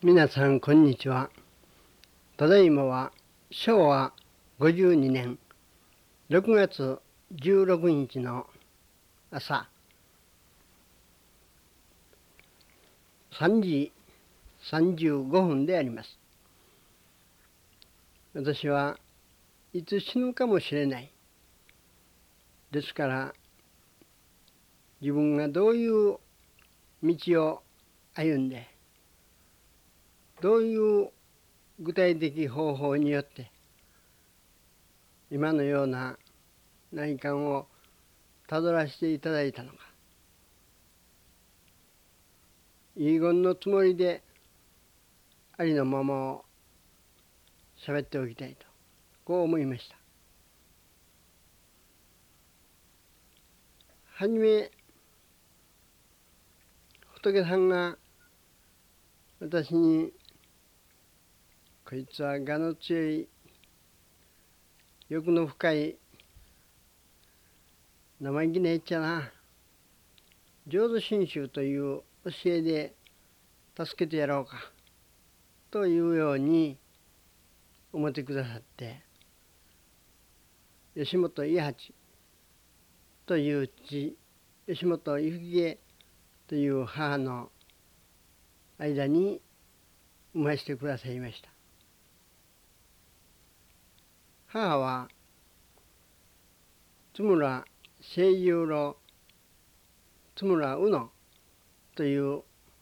皆さんこんにちは。ただいまは昭和52年6月16日の朝3時35分であります。私はいつ死ぬかもしれない。ですから自分がどういう道を歩んで、どういう具体的方法によって今のような内観をたどらせていただいたのか、遺言のつもりでありのままを喋っておきたいと、こう思いました。はじめ仏さんが私に、こいつは我の強い欲の深い生意気なやっちゃな、浄土真宗という教えで助けてやろうかというように思ってくださって、吉本伊八という父、吉本伊吹家という母の間に生ましてくださいました。母は津村清十郎、津村宇野という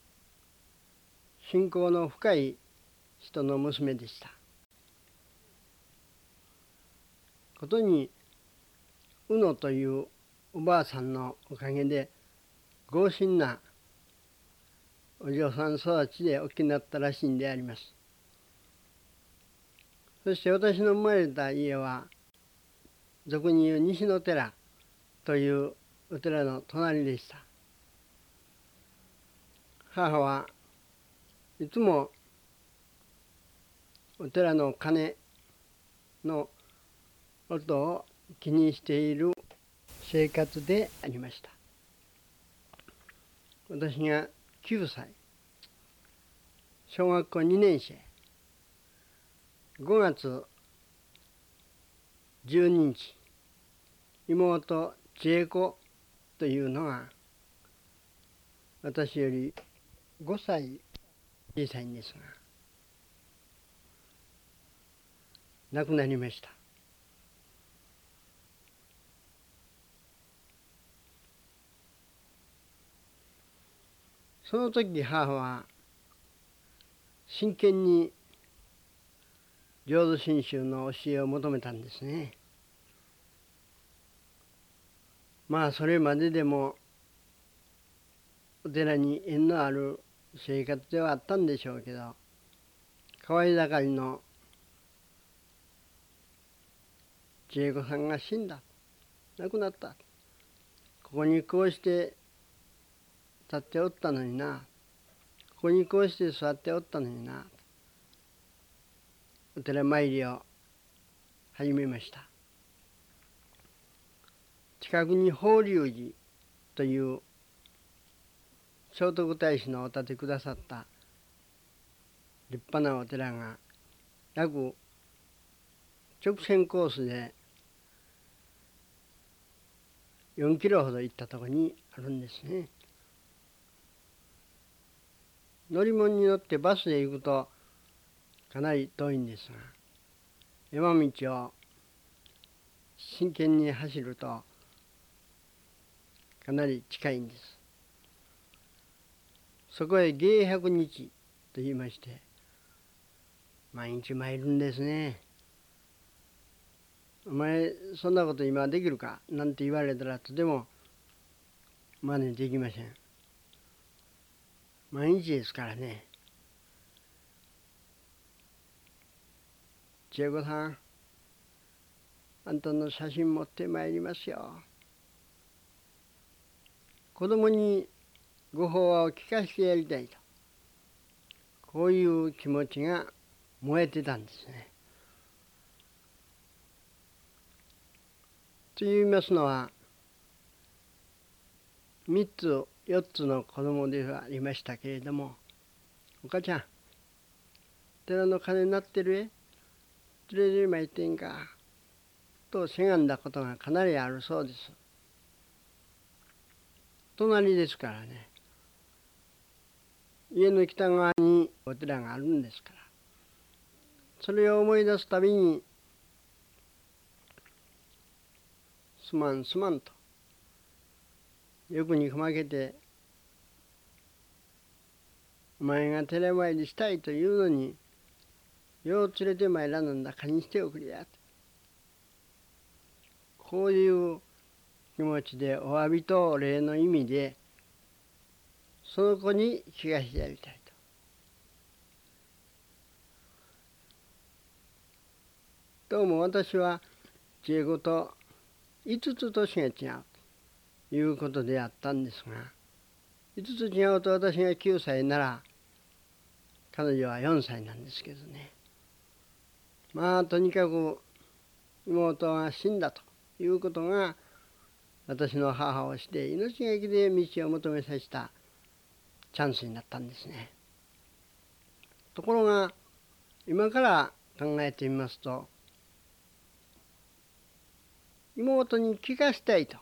信仰の深い人の娘でした。ことに宇野というおばあさんのおかげで豪信なお嬢さん育ちで大きくなったらしいんであります。そして私の生まれた家は俗に言う西の寺というお寺の隣でした。母はいつもお寺の鐘の音を気にしている生活でありました。私が9歳、小学校2年生、5月12日、妹千恵子というのが私より5歳小さいんですが、亡くなりました。その時母は真剣に浄土真宗の教えを求めたんですね。まあそれまででもお寺に縁のある生活ではあったんでしょうけど、可愛盛りの千恵子さんが死んだ、亡くなった、ここにこうして立っておったのにな、ここにこうして座っておったのにな、お寺参りを始めました。近くに法隆寺という聖徳太子のお建てくださった立派なお寺が約直線コースで4キロほど行ったところにあるんですね。乗り物に乗ってバスで行くとかなり遠いんですが、山道を真剣に走るとかなり近いんです。そこへ芸百日と言いまして、毎日参るんですね。お前そんなこと今できるかなんて言われたらとても真似できません。毎日ですからね。千恵子さん、あんたの写真持ってまいりますよ。子供にご法話を聞かせてやりたいと、こういう気持ちが燃えてたんですね。と言いますのは、3つ4つの子供ではありましたけれども、お母ちゃん寺の鐘になってるへ、連れてまいってんか、とせがんだことがかなりあるそうです。隣ですからね。家の北側にお寺があるんですから。それを思い出すたびに、すまんすまんと、欲にかまけて、お前が寺参りしたいというのに、よう連れて参らなんだかにしておくれや。こういう気持ちでお詫びとお礼の意味で、その子に気がしてやりたいと。どうも私は知恵子と5つ年が違うということであったんですが、5つ違うと私が9歳なら彼女は4歳なんですけどね。まあとにかく妹が死んだということが私の母をして命がけで道を求めさせたチャンスになったんですね。ところが今から考えてみますと、妹に聞かしたいと、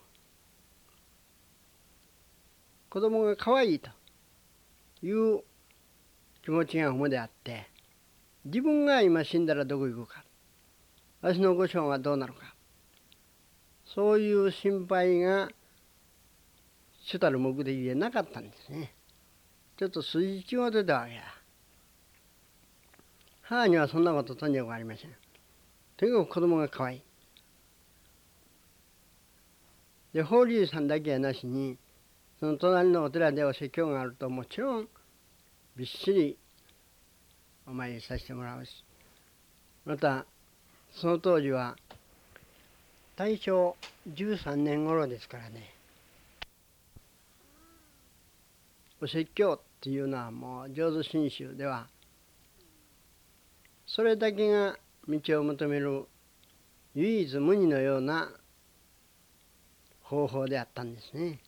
子供が可愛いという気持ちが主であって、自分が今死んだらどこ行くか、私の後生がどうなるか、そういう心配が主たる目的でなかったんですね。ちょっと筋違うてたわけだ。母にはそんなこととにかくありません。とにかく子供が可愛い。で、法隆寺さんだけやなしに、その隣のお寺でお説教があると、もちろんびっしりお参りさせてもらうし、またその当時は大正13年頃ですからね、お説教っていうのはもう浄土真宗ではそれだけが道を求める唯一無二のような方法であったんですね。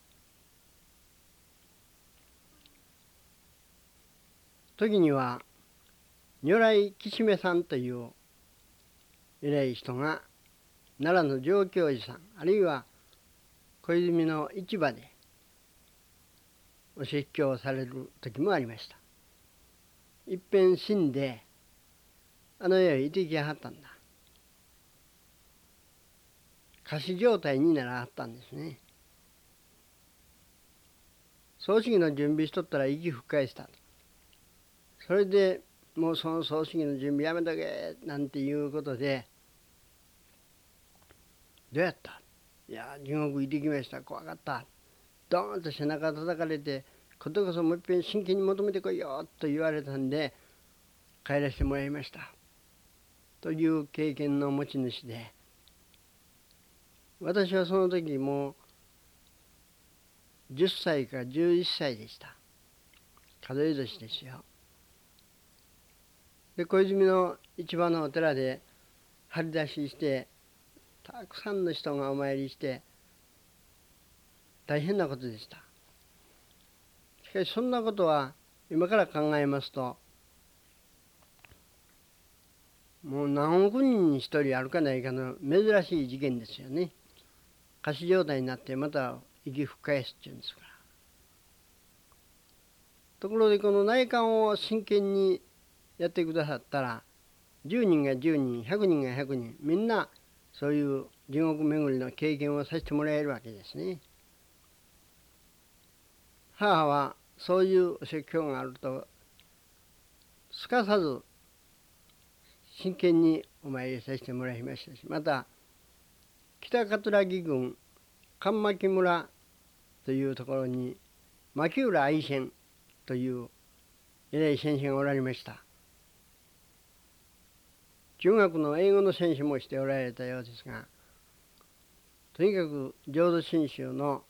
時には如来吉目さんという偉い人が奈良の上京寺さん、あるいは小泉の市場でお説教をされる時もありました。いっぺん死んであの世へ行ってきはったんだ。仮死状態にならはったんですね。葬式の準備しとったら息吹き返した。それでもうその葬式の準備やめとけなんていうことで、どうやった？いや、地獄行ってきました。怖かった。ドーンと背中叩かれて、ことこそもう一遍真剣に求めてこいよと言われたんで、帰らせてもらいました。という経験の持ち主で、私はその時もう10歳か11歳でした。数え年ですよ。で、小泉の市場のお寺で張り出しして、たくさんの人がお参りして、大変なことでした。しかしそんなことは今から考えますと、もう何億人に一人あるかないかの珍しい事件ですよね。仮死状態になってまた息吹き返すっていうんですから。ところでこの内観を真剣にやってくださったら、10人が10人、100人が100人、みんなそういう地獄巡りの経験をさせてもらえるわけですね。母はそういうお説教があると、すかさず真剣にお参りさせてもらいましたし、また北葛城郡神巻村というところに牧浦愛先という偉い先生がおられました。中学の英語の先生もしておられたようですが、とにかく浄土真宗の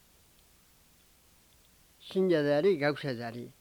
信者であり学者であり、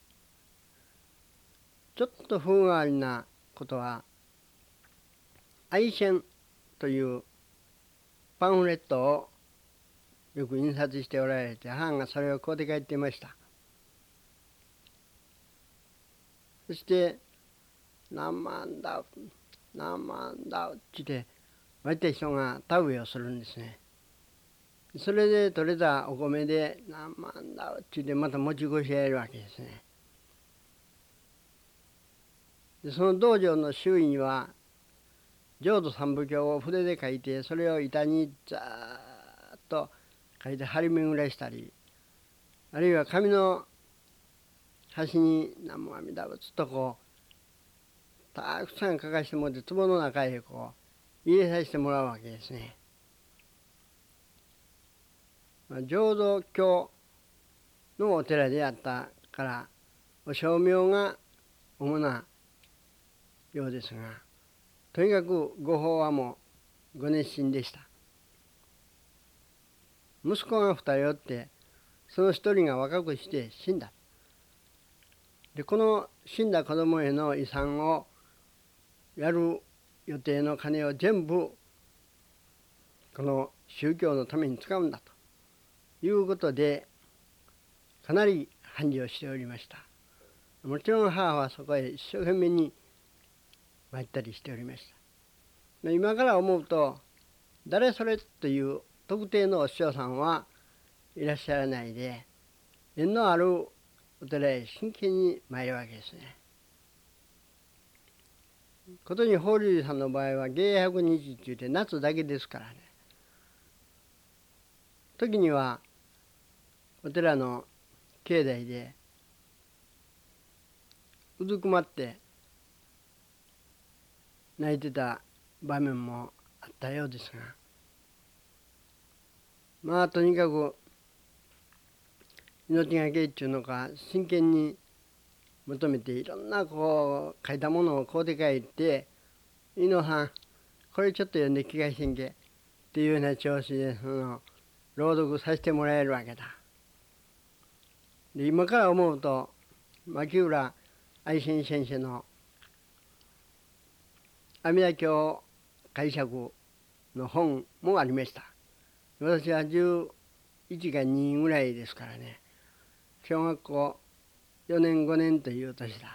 ちょっと風変わりなことは、愛先というパンフレットをよく印刷しておられて、母がそれを買うて帰っていました。そして何万だ何万だって割った人が田植えをするんですね。それで取れたお米で何万だってまた持ち越しやるわけですね。でその道場の周囲には浄土三部経を筆で書いて、それを板にザーッと書いて張り巡らしたり、あるいは紙の端に南無阿弥陀仏とこうたくさん書かしてもらって、壺の中へこう入れさせてもらうわけですね。浄土教のお寺であったからお称名が主なようですが、とにかくご法話もご熱心でした。息子が2人おって、その1人が若くして死んだ。でこの死んだ子供への遺産をやる予定の金を全部この宗教のために使うんだということで、かなり繁盛しておりました。もちろん母はそこへ一生懸命に参ったりしておりました。今から思うと、誰それという特定のお師匠さんはいらっしゃらないで、縁のあるお寺へ真剣に参るわけですね。ことに法隆寺さんの場合は芸100日って言って夏だけですからね。時にはお寺の境内でうずくまって泣いてた場面もあったようですが、とにかく命がけっていうのか真剣に求めて、いろんなこう書いたものを買うて帰って「飯野さんこれちょっと読んで気がしてんけ」っていうような調子で朗読させてもらえるわけだ。で今から思うと牧浦愛心先生の阿弥陀経解釈の本もありました。私は11か2ぐらいですからね、小学校4年5年という年だ。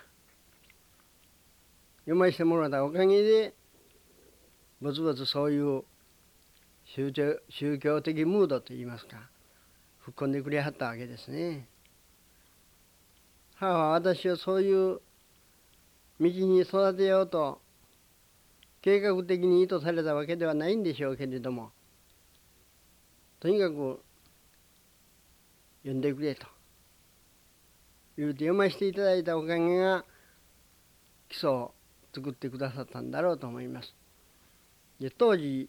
読ませてもらったおかげでぼつぼつそういう宗教的ムードといいますか、吹っ込んでくれはったわけですね。母は私をそういう道に育てようと計画的に意図されたわけではないんでしょうけれども、とにかく読んでくれと言うて読ませていただいたおかげが基礎を作ってくださったんだろうと思います。で当時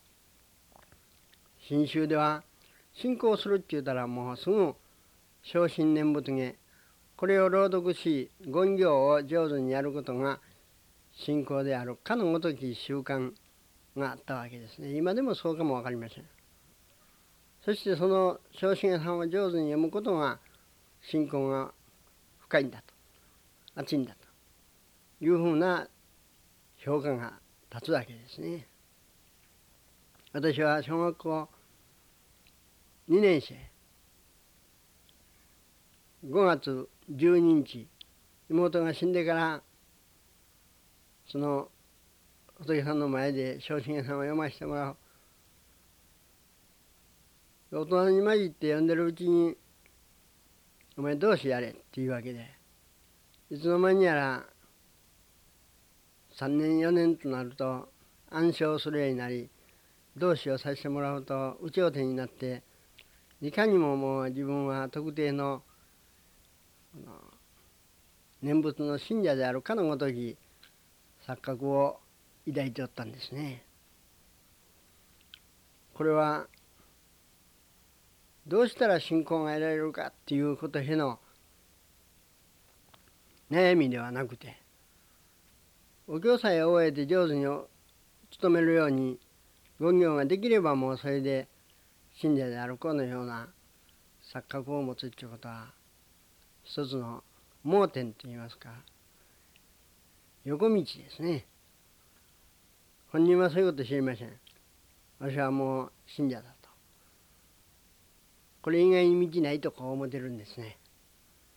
信州では信仰するって言うたらもうすぐ正真念仏芸、これを朗読し言行を上手にやることが信仰であるかのごとき習慣があったわけですね。今でもそうかも分かりません。そしてその正真さんを上手に読むことが信仰が深いんだと、熱いんだというふうな評価が立つわけですね。私は小学校2年生5月12日妹が死んでから、その仏さんの前で正真さんを読ませてもらう。大人に混じって読んでるうちに「お前どうしやれ」っていうわけで、いつの間にやら3年4年となると暗唱するようになり、同志をさせてもらうと有頂天になって、いかにももう自分は特定の念仏の信者であるかのごとき錯覚を抱いておったんですね。これはどうしたら信仰が得られるかっていうことへの悩みではなくて、お経さえ覚えて上手に務めるように言行ができれば、もうそれで信者である子のような錯覚を持つということは一つの盲点といいますか横道ですね。本人はそういうこと知りません。私はもう信者だと、これ以外に道ないとこう思ってるんですね。